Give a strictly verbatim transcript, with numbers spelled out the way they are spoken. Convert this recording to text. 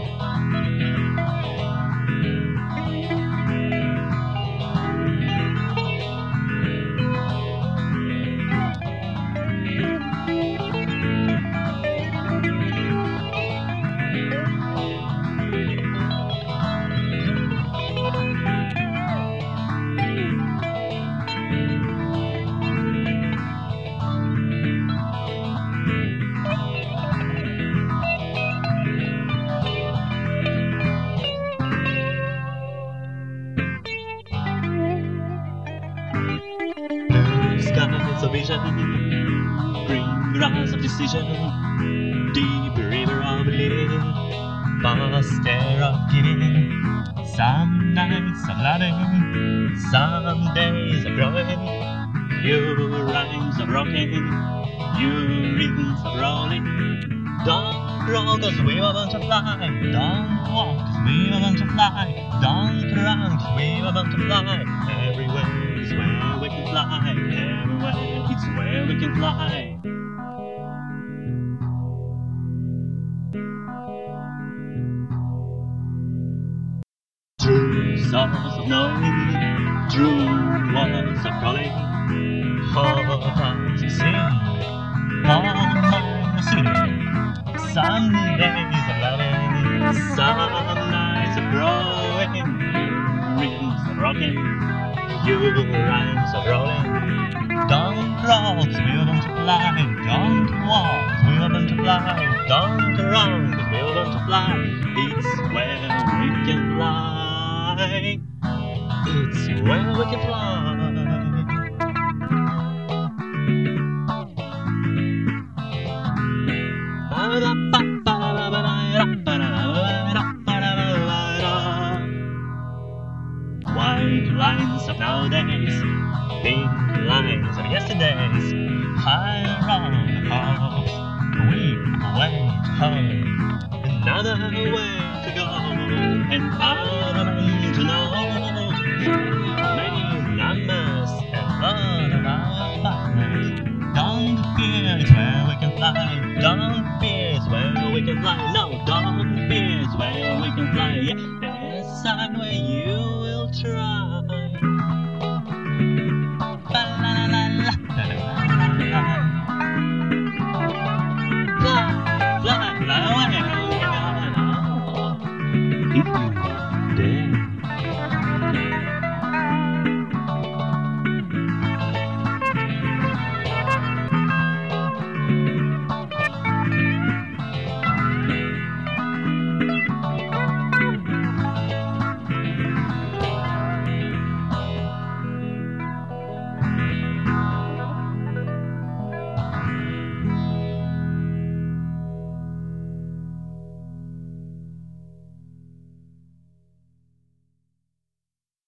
Skies of vision, green grass of decision, deep river of living, vast air of giving. Some nights of loving, some days of growing, few rhymes of rocking, few rhythms of rolling. Don't roll cause we were born to fly, don't walk cause we were born to fly, don't run cause we were born to fly. Everywhere is where we can fly, everywhere is where we can fly. True source of knowing, true words of calling, whole hearts of singing, all mine of singing. Some days of loving, some nights of growing, rhythms of rocking, few rhymes of rolling. Don't roll cause we were born to fly, don't walk cause we were born to fly, don't run cause we were born to fly. It's where we can fly, it's where we can fly. White lines of nowadays, pink lines of yesterdays, higher on the hopes, weak way to hope, another way to go, and other men to know. Many numbers and all of our partners. Don't fear, it's where we can fly. Don't fear, it's where we can fly. No, don't fear, it's where we can fly. Yeah, there's somewhere you will try. Fly, fly, fly away.